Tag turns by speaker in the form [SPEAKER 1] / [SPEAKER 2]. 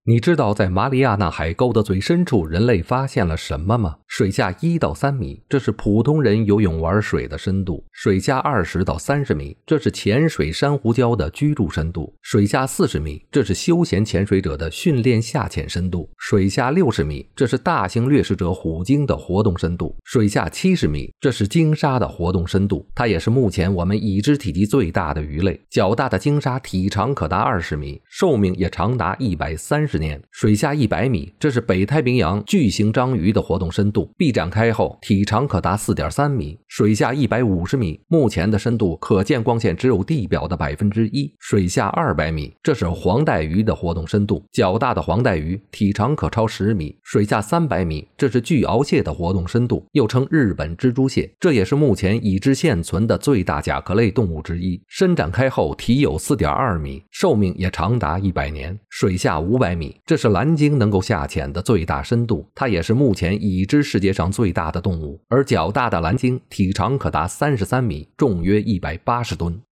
[SPEAKER 1] 你知道在马里亚纳海沟的最深处人类发现了什么吗？水下1到3米，这是普通人游泳玩水的深度；水下20到30米，这是潜水珊瑚礁的居住深度；水下40米，这是休闲潜水者的训练下潜深度；水下60米，这是大型掠食者虎鲸的活动深度；水下70米，这是鲸鲨的活动深度。它也是目前我们已知体积最大的鱼类。较大的鲸鲨体长可达20米，寿命也长达130年。水下100米，这是北太平洋巨型章鱼的活动深度，臂展开后体长可达 4.3 米。水下150米，目前的深度可见光线只有地表的 1%。水下200米，这是黄带鱼的活动深度，较大的黄带鱼体长可超10米。水下300米，这是巨螯蟹的活动深度，又称日本蜘蛛蟹，这也是目前已知现存的最大甲壳类动物之一。伸展开后体有 4.2 米，寿命也长达100年。水下500米，这是蓝鲸能够下潜的最大深度，它也是目前已知世界上最大的动物，而较大的蓝鲸体长可达33米，重约180吨。